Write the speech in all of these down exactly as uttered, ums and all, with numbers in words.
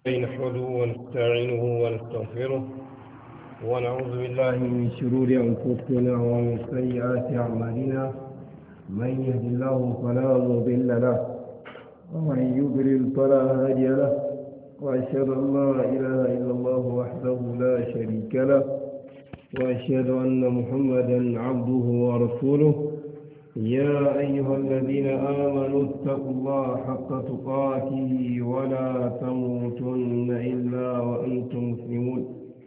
نحمده ونستعينه ونستغفره ونعوذ بالله من شرور أنفسنا ومن سيئات أعمالنا من يهد الله فلا مضل له ومن يضلل فلا هادي له وأشهد أن لا إله إلا الله وحده لا شريك له وأشهد أن محمدا عبده ورسوله يا أيها الذين آمنوا اتقوا الله حق تقاته ولا تموتن إلا وأنتم مسلمون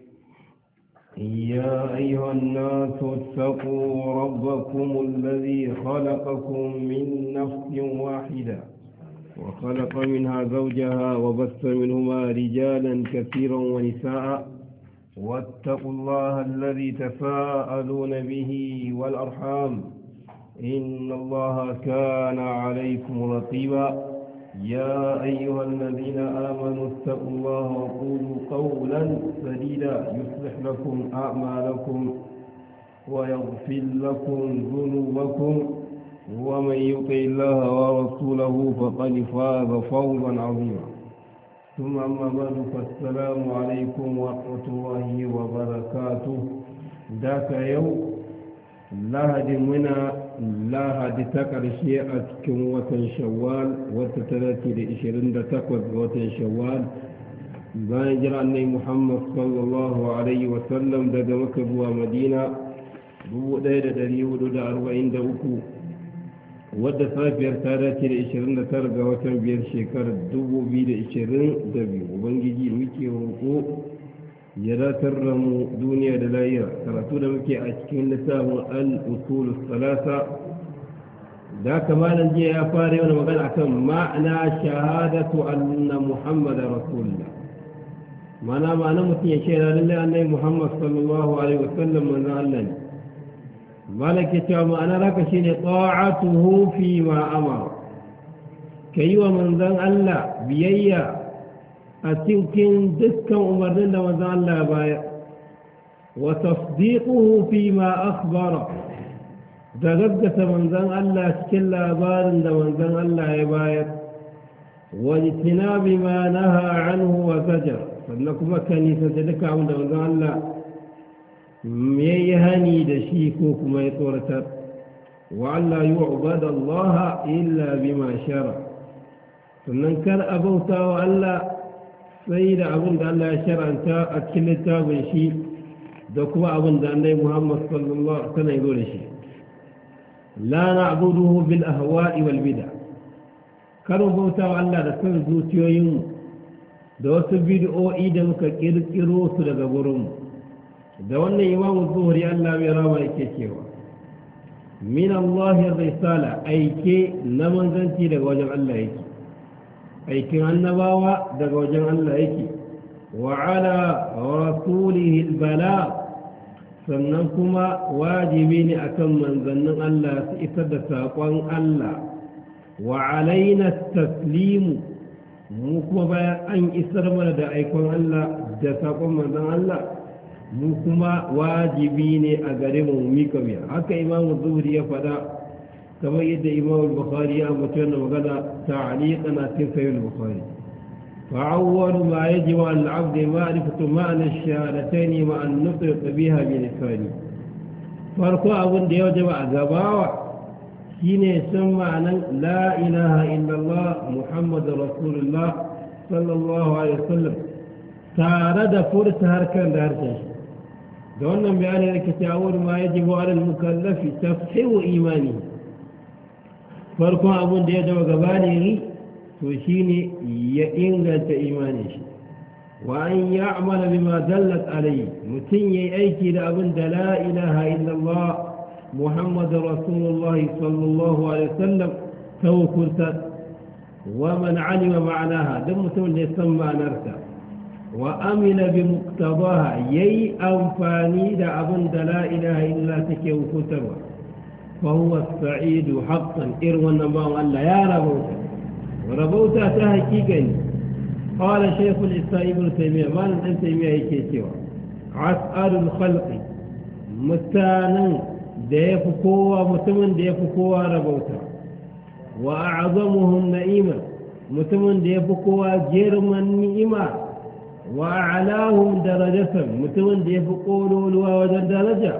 يا أيها الناس اتقوا ربكم الذي خلقكم من نفس واحدة وخلق منها زوجها وبث منهما رجالا كثيرا ونساء واتقوا الله الذي تساءلون به والأرحام إن الله كان عليكم رقيبا يا أيها الذين آمنوا اتقوا الله وقولوا قولا سديدا يصلح لكم أعمالكم ويغفر لكم ذنوبكم ومن يطع الله ورسوله فقد فاز فوزا عظيما ثم أما بعد فالسلام عليكم ورحمة الله وبركاته ذاك يوم lahadi muna lahadi ta ƙarshe a cikin watan shawwal wata talati da ishirin da takwas ga watan shawwal bayan jira annai muhammad sallallahu alaihi wasallam daga maka zuwa madina dubu ɗaya da ɗari hudu da arba'in da uku wadda safiyar ta dace da ishirin da tara ga watan biyar shekarar dubu biyu da ishirin da biyu ubangiji muke roƙo ya datar da mu duniya da lahira karatu da muke a cikin littafin al-usul salasa da kamalan jiya ya fara yawan magana akan ma'ana shahadatu anna muhammadar rasulullah mana ma'ana mutum ya shaida lallai annabi muhammad sallallahu alaihi wasallam manzon Allah ne malaka cewa ma'ana raka shine ta'atuhu fi ma amara kai wa manzon Allah biyayya a cikin dukkan umarnin da manzon Allah ya bayar wa tasdiquhu fi ma akhbara da gaggata manzon Allah cikin labarin da manzon Allah ya bayar wa itinabi ma naha anhu wa zajar sannan kuma kanisa da duka abin da manzon Allah yayi hani da shi ko kuma ya tsoratar wa alla yu'bada Allah illa bima shara sannan kar abauta wa Allah sai da abin da Allah ya shar'anta a cikin littafin shi da kuma abin da Annabi Muhammad sallallahu alaihi wasallam ya zo da shi la na'buduhu bil ahwa'i wal bid'a kar mu bauta wa Allah da san zuciyoyin da wasu bid'o'i da muka kirkiro su daga gurin da wannan Imam Zuhri Allah mai rama yake cewa min Allah risala aike na manzanci daga wajen Allah yake aikin annabawa daga wajen Allah yake wa ala rasulihi albala sannan kuma wajibi ne akan manzannin Allah su isar da saƙon Allah wa alaina taslimu mu kuma bayan an isar mana da aikon Allah da saƙon manzan Allah mu kuma wajibi ne a gare mu mika biya haka imamu zuhri ya faɗa كما يدعي إمام البخاري أمتنا وقال تعليقنا في سيد البخاري فأول ما يجب على العبد معرفة معنى الشهادتين مع النطق بها بلسانه فرقوا أبن دي وجب أقباوة حين يسمى لا إله إلا الله محمد رسول الله صلى الله عليه وسلم تارد فرس هركان دارتش دعونا بأن الكتاب ما يجب على المكلف تفحيو إيمانه farkon abin da ya zama gabani to shine ya inganta imanin shi wa an ya'mala bima dallat alayhi mutun yayi aiki da abin da la ilaha illallah muhammadur rasulullah sallallahu alaihi wasallam tawkurta wa man alima ma'anaha dan mutun da ya san ma'anarta wa amila bi muqtadaha yayi amfani da abin da la ilaha illa take hukuntarwa فهو السعيد حقا إروا النباء ألا يا ربوتا وربوتا تحقيقا قال شيخ الإسلام ابن تيمية ما نتن تيمية يكيسيوا عسأل الخلق مستانا ديفكوا متمن ديفكوا ربوتا وأعظمهم نئيما mutumin da ya fi kowa girman ni'ima وأعلاهم درجة متون دي فقولوا ووجد درجة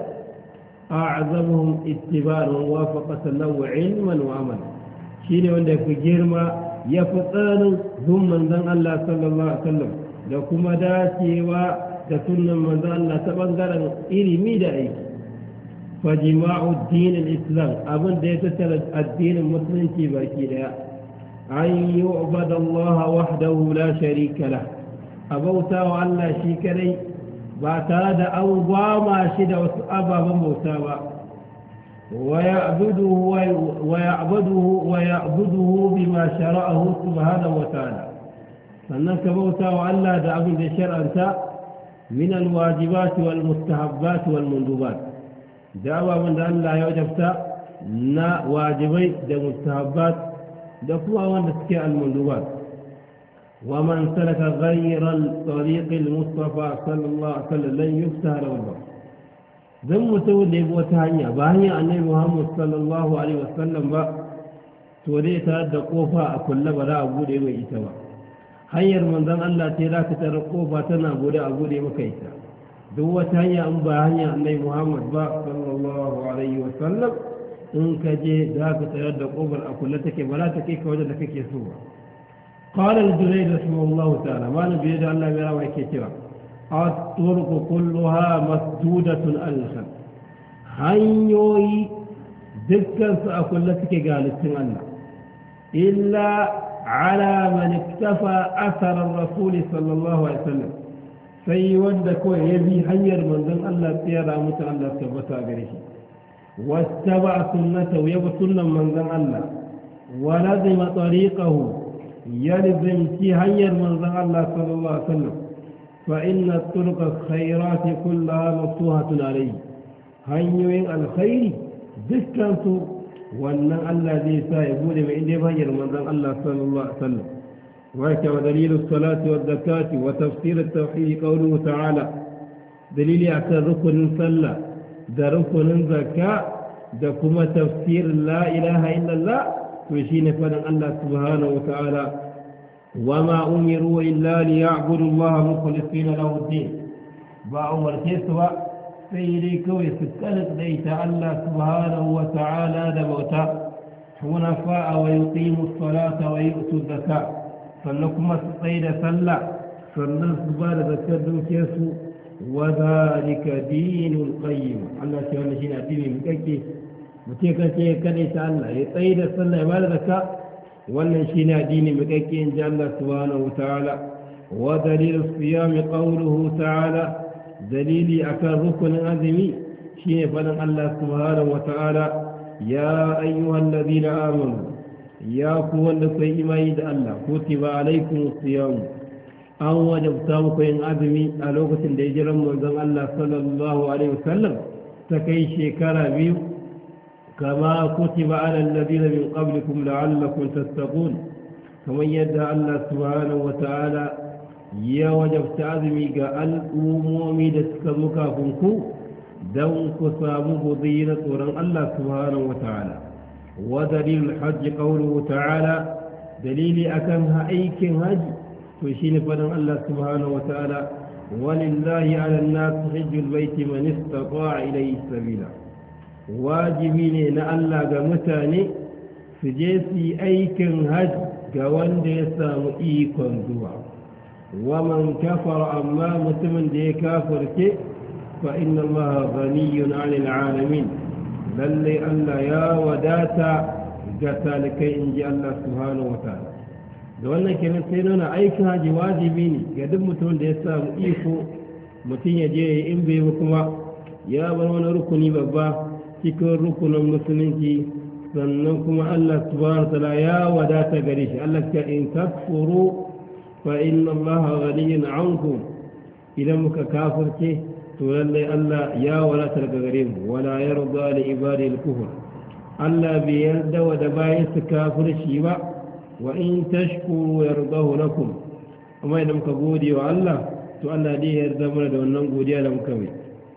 أعظمهم اتباعا ووافقة له علما وعملا شيني وندى في جرمى يفتان ثم من ذن الله صلى الله عليه وسلم لكم داتي وتسنى من ذن الله تبنغر إلي ميدائي فجماع الدين الإسلام أبن ديتتر الدين المسلم تباكي أن يعبد الله وحده لا شريك له أبوتا وألا شيكري باتاد أو باما شد وأبا بموتا ويعبده ويعبده ويعبده بما شرعه سبحانه وتعالى فأنك بوتا وألا دعبد شرعا من الواجبات والمستحبات والمندوبات دعوة من الله يوجبتا نا واجبي دا مستحبات دفوا ونسكي المندوبات ومن سلك غير الطريق المصطفى صلى الله عليه وسلم لن يفتح له الباب ذم تولي بوتهانيا باهيا النبي محمد صلى الله عليه وسلم با تولي تهدى قوفا أكل بلا أبودي وإيتوا hanyar manzon Allah ce za ka tara kofa tana bude a bude maka ita duk wata hanya in ba hanya annabi Muhammad ba sallallahu alaihi wa sallam in ka je za ka tara da kofar a kulle take ba za ta kai ka wajen da kake so ba qala al-Junayd rahimahullahu ta'ala ma nabi da Allah ya rawa yake cewa at-turuq kulluha masdudatun al-khalq hanyoyi dukkan su a kulle take ga halittun Allah illa على من اكتفى أثر الرسول صلى الله عليه وسلم في ودك ويبي حير من ذن الله تيرا متى الله ثبتا بريه واتبع سنته يبى سنة من ذن الله ولزم طريقه يلزم في حير من ذن الله صلى الله عليه وسلم فإن الطرق الخيرات كلها مفتوحة عليه هنيوين الخير ذكرته وأن الله ذي سائبون من إندي بهجر من ذن الله صلى الله عليه وسلم وهكذا دليل الصلاة والزكاة وتفسير التوحيد قوله تعالى دليل أكثر ركن صلى ده ركن زكاة ده كما تفسير لا إله إلا الله وشين فلن الله سبحانه وتعالى وما أمروا إلا ليعبدوا الله مخلصين له الدين وأمر كسوة سيديك ويستلق ليت الله سبحانه وتعالى دموتا حنفاء ويقيموا الصلاة ويؤتوا الزكاة فلنكم الصيد سلا فلنصبر ذكروا كيسو وذلك دين القيم الله سبحانه شينا ديني مكاكي متيكا تيكا ليت الله يصيد سلا يبال ذكاة ولا شينا ديني مكاكي إن جاء الله سبحانه وتعالى ودليل الصيام قوله تعالى دليلي أكان ركن أزمي شيء فلن الله سبحانه وتعالى يا أيها الذين آمنوا يا قوة لكي إيد الله كتب عليكم الصيام أو وجبتاوك إن أزمي ألوكة ديجرا من الله صلى الله عليه وسلم تكي شكرا بيو كما كتب على الذين من قبلكم لعلكم تتقون كما يدعى الله سبحانه وتعالى ya wajabta azumi ga al'ummomi da suka zo kafin ku don ku samu guzuri na tsoron Allah subhanahu wa ta'ala wa dalilul hajji qawluhu ta'ala dalili akan aikin haji to shine fadan Allah subhanahu wa ta'ala walillahi 'ala an-nas hajjul bayti man istata'a ilayhi sabila wajibi ne na Allah ga mutane su je su yi aikin haji ga wanda ya samu ikon zuwa ومن كفر أما متمن دي كافر كي فإن الله غني عن العالمين بل ألا يا وداتا قتالك إن جاء الله سبحانه وتعالى دوانا كنا سينونا أي كهاجي واجبيني قدم متمن دي سام إيكو متين يجي إن بي وكما يا برونا ركني بابا تكون ركن المسلمين سننكم الله سبحانه وتعالى يا وداتا قريش الله كإن تكفروا فإن الله غني عنكم إذا مكافر كي تولي الله يا ولا تلك غريم ولا يرضى لعباده الكفر الله بيرد ودبايس كافر الشيبا وإن تشكروا يرضاه لكم وما إذا مكبودي والله تؤلى ليه يرضى من دون نقودي على مكوي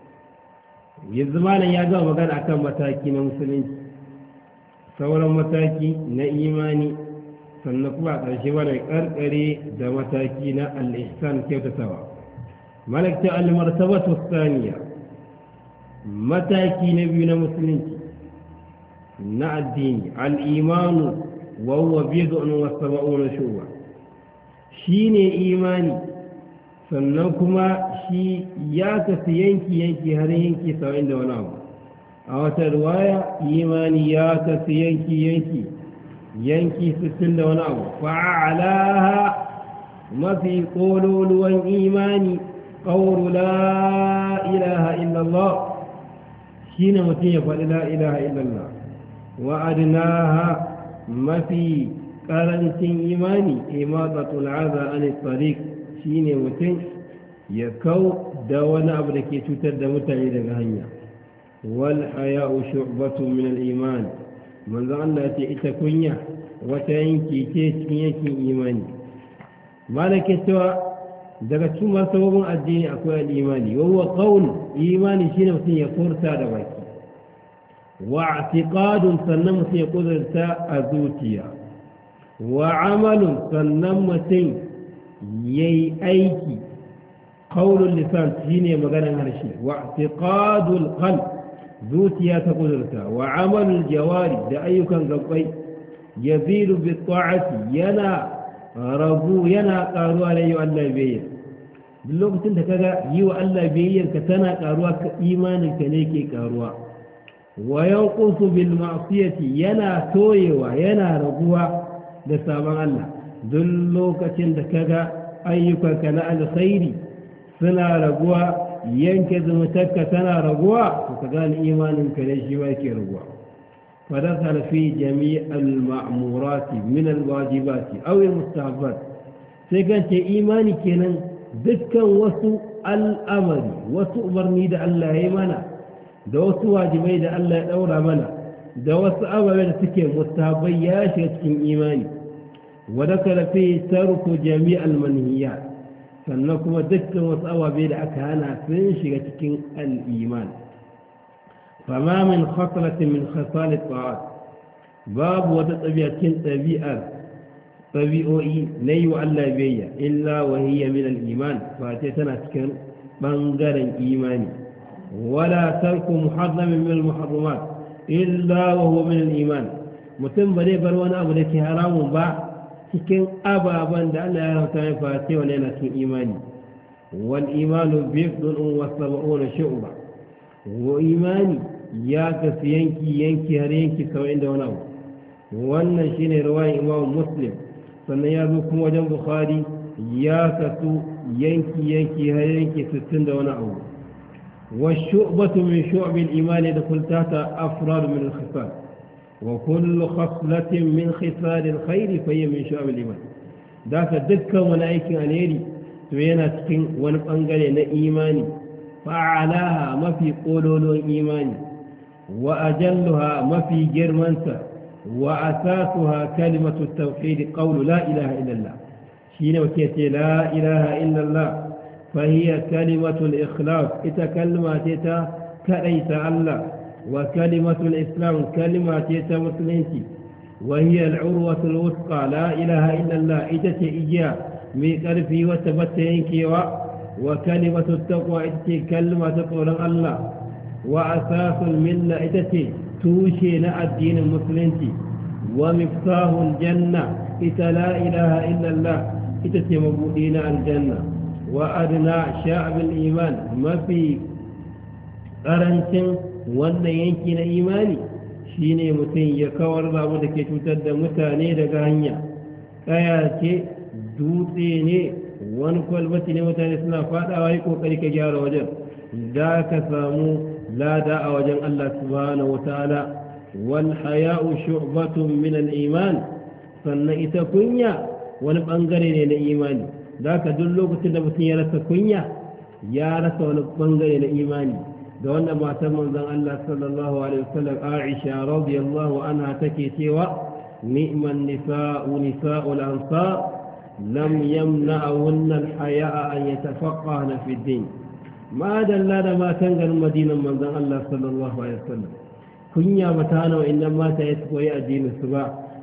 يزمانا يا جاء مكان أكام متاكي مسلمين سورا متاكي نا إيماني sannan kuma a ƙarshe mana ƙarƙare da mataki na al-ihsan kyautatawa malakta al-martabatu thaniya mataki na biyu na musulunci na addini al-imanu wa huwa bid'un wa sab'una shu'ba shine imani sannan kuma shi ya kasu yanki yanki har yanki saba'in da wani abu a wata riwaya imani ya kasu yanki yanki yanki sittin da wani abu fa'alaha mafi kololuwan imani qawlu la ilaha illallah shine mutum ya faɗi la ilaha illallah wa adnaha mafi ƙarancin imani imatatul aza an tariq shine mutum ya kau da wani abu da ke cutar da mutane daga hanya wal haya'u shu'batun min al iman manzo Allah ce ita kunya wata yanki ce cikin yankin imani malaka cewa daga cikin masababin addini akwai al imani wa huwa qawl imani shine mutum ya furta da baki wa i'tiqadun sannan mutum ya kudurta a zuciya wa amalun sannan mutum yayi aiki qaulul lisan shine maganar harshe wa i'tiqadul qalb zuciya ta kudurta wa amalul jawari da ayyukan gabbai yazilu bi ta'ati yana rabu yana karuwa da yi wa Allah biyayya duk lokacin da kaga yi wa Allah biyayyar ka tana karuwa ka imanin ka ne ke karuwa wa yanqusu bil ma'siyati yana toyewa yana raguwa da sabon Allah duk lokacin da kaga ayyukanka na alkhairi suna raguwa yanke zumuntarka tana raguwa to ka gane imaninka ne shi ba yake raguwa fadakhala fi jami' al-ma'murati min al-wajibati aw al-mustahabbat sai gance imani kenan dukkan wasu al'amari wasu umarni da Allah ya yi mana da wasu wajibai da Allah ya daura mana da wasu ababen da suke mustahabbai ya shiga cikin imani wadakhala fi tarku jami' al-manhiyat sannan kuma dukkan wasu ababe da aka hana sun shiga cikin al'iman fama min khaslatin min khasal ta'at babu wata tsabi'a cikin tsabi'ar tsabi'o'i na yi wa Allah biyayya illa wa hiya min al-iman fa ce tana cikin bangaren imani wala tarku muharramin min al-muharramat illa wa huwa min al-iman mutum ba zai bar wani abu da ke haramun ba cikin ababen da Allah ya rauta ya face wani yana cikin imani wal imanu bid'un wa sab'una shu'ba wa imani ya kasu yanki yanki har yanki saba'in da wani abu wannan shine riwayar Imam Muslim sannan ya zo kuma wajen Bukhari ya kasu yanki yanki har yanki sittin da wani abu wa shu'batu min shu'bil imani da kultata afrad min al-khisal وكل خصلة من خصال الخير فهي من شعب الإيمان ذاك دكا ونأيك أنيري توينا تكين ونبأنغل إيماني فأعلاها ما في قولون إيماني وأجلها ما في جرمانسا وأساسها كلمة التوحيد قول لا إله إلا الله شين وكيتي لا إله إلا الله فهي كلمة الإخلاص إتكلمات إتا كأيت الله وكلمة الإسلام كلمة يتمثلنتي وهي العروة الوثقى لا إله إلا الله إتتي إياه ميقرفي وتبتينكي وكلمة التقوى إتتي كلمة تقول الله وأساس الملة إتتي توشينا الدين المسلمتي ومفتاح الجنة إتا لا إله إلا الله إتتي مبودين الجنة وأدنى شعب الإيمان ما في أرنسن wannan yanki na imani shine mutum ya kawar da abu da ke cutar da mutane daga hanya kaya ce dutse ne wani kwalbati ne mutane suna fadawa yi kokari ka gyara wajen da ka samu lada a wajen Allah subhanahu wataala wal haya'u shu'batun min al iman sannan ita kunya wani bangare ne na imani da ka duk lokacin da mutum ya rasa kunya ya rasa wani bangare na imani da wannan matar manzon Allah sallallahu alaihi wasallam Aisha radiyallahu anha take cewa ni'man nisa'u nisa'ul ansar lam yamna'unna al-haya'a an yatafaqqahna fi ad-din ma dalla da matan garin Madinan manzon Allah sallallahu alaihi wasallam kunya bata hana wa'annan mata ya koyi addinin su ba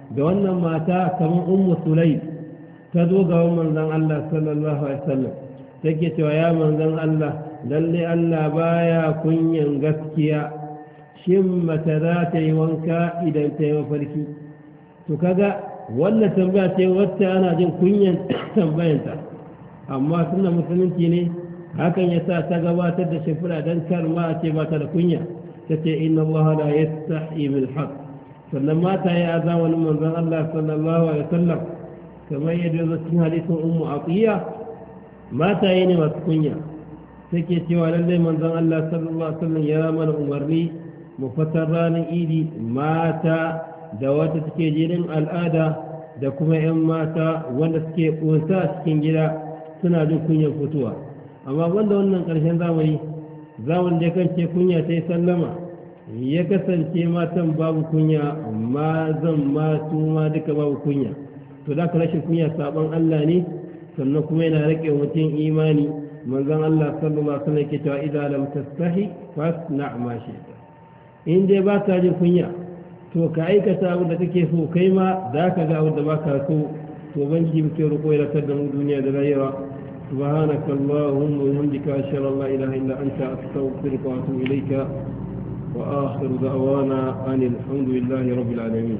da wannan mata kamar ummu sulaim ta zo ga manzon Allah sallallahu alaihi wasallam take cewa ya manzon Allah lalle Allah baya kunyan gaskiya shin mata za ta yi wanka idan ta yi mafarki to kaga wannan tambaya ce wacce ana jin kunyan tambayanta amma sunna musulunci ne hakan yasa ta gabatar da shifra dan karma a ce ba ta da kunya tace inna Allah la yastahi bil haqq sannan mata ya azawan manzon Allah sallallahu alaihi wasallam kamar yadda zo cikin hadisin ummu atiya mata ne masu kunya take cewa lalle manzon Allah sallallahu alaihi wasallam ya mana umarni mu fatar ranar idi mata da wata take jinin al'ada da kuma yan mata wanda suke kunsa cikin gida suna jin kunyar fituwa amma wanda wannan karshen zamani zaman da kance kunya ta yi sallama ya kasance matan babu kunya amma zan ma su ma duka babu kunya to da ka rashin kunya saban Allah ne sannan kuma yana rike mutum imani manzon Allah sallallahu alaihi wasallam yake cewa idan lam tastahi fasna ma shi'ta in dai ba ka jin kunya to ka aikata abin da kake so kai ma za ka ga abin da ba ka so to banji muke roƙo ya ratar da mu duniya da rayuwa سبحانك اللهم وبحمدك أشهد أن لا إله إلا أنت أستغفرك وأتوب إليك وآخر دعوانا أن الحمد لله رب العالمين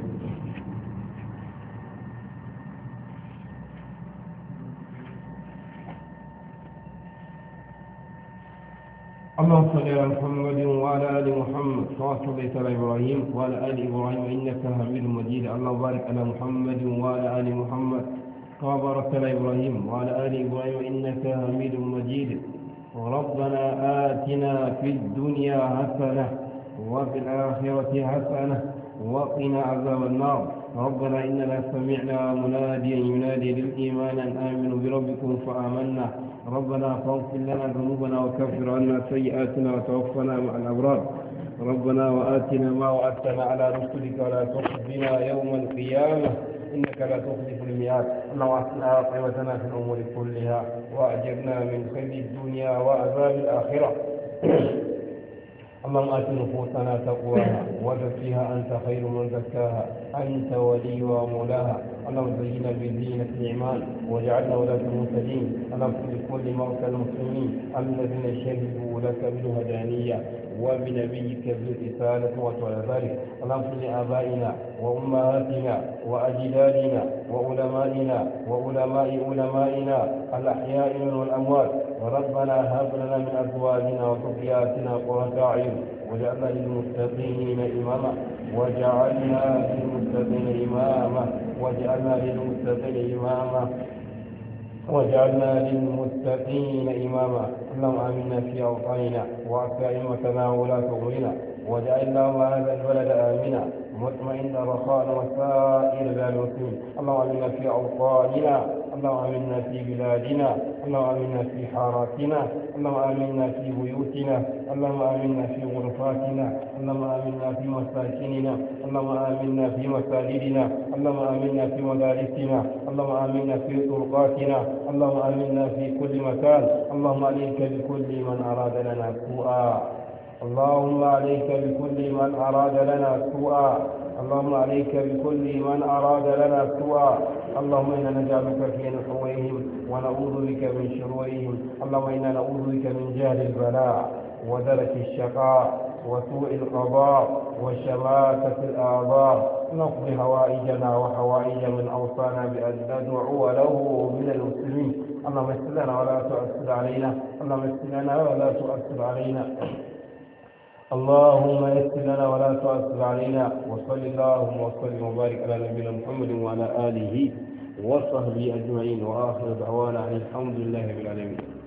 اللهم صل على محمد وعلى آل محمد كما صليت على إبراهيم وعلى آل إبراهيم إنك حميد مجيد اللهم بارك على محمد وعلى آل محمد كما باركت على إبراهيم وعلى آل إبراهيم إنك حميد مجيد ربنا آتنا في الدنيا حسنة وفي الآخرة حسنة وقنا عذاب النار ربنا إننا سمعنا مناديا ينادي للإيمان أن آمنوا بربكم فآمنا ربنا فاغفر لنا ذنوبنا وكفر عنا سيئاتنا وتوفنا مع الأبرار ربنا وآتنا ما وعدتنا على رسلك ولا تخزنا يوم القيامة إنك لا تخلف الميعاد اللهم أحسن عاقبتنا في الأمور كلها وأجرنا من خزي الدنيا وعذاب الآخرة اللهم آت نفوسنا تقواها وزكها أنت خير من زكاها أنت ولي ومولاها اللهم زينا بزينة الإيمان واجعلنا ولاة المهتدين اللهم اغفر لكل موتى المسلمين الذين شهدوا لك بالهدانية وبنبيك بالرسالة وعلى ذلك اللهم اغفر لآبائنا وأمهاتنا وأجدادنا وعلمائنا وعلماء علمائنا الأحياء والأموات وربنا هب لنا من أزواجنا وذرياتنا قرة أعين وجعلنا للمتقين إماما وجعلنا للمتقين إماما وجعلنا للمتقين إماما وجعلنا للمتقين إماما اللهم آمنا في أوطاننا وأصلح أئمتنا وولاة أمورنا واجعل اللهم هذا البلد آمنا مطمئنا رخاء وسائر بلاد المسلمين اللهم آمنا في أوطاننا اللهم آمنا في بلادنا اللهم آمنا في حاراتنا اللهم آمنا في بيوتنا اللهم آمنا في غرفاتنا اللهم آمنا في مساكننا اللهم آمنا في مساجدنا اللهم آمنا في مدارسنا اللهم آمنا في طرقاتنا اللهم آمنا في كل مكان اللهم عليك بكل من أراد لنا سوءا اللهم عليك بكل من أراد لنا سوءا اللهم عليك بكل من أراد لنا سوءا اللهم إنا نجعلك في نحورهم ونعوذ بك من شرورهم اللهم إنا نعوذ بك من جهل البلاء ودرك الشقاء وسوء القضاء وشماتة الآبار نقض هوائجنا وحوائج من أوصانا بأن ندعو له من المسلمين اللهم يسر لنا ولا تؤثر علينا اللهم يسر لنا ولا تؤثر علينا اللهم يسر لنا ولا تؤثر علينا وصل اللهم وسلم وبارك على نبينا محمد وعلى آله وصحبه أجمعين وآخر دعوانا الحمد لله رب العالمين.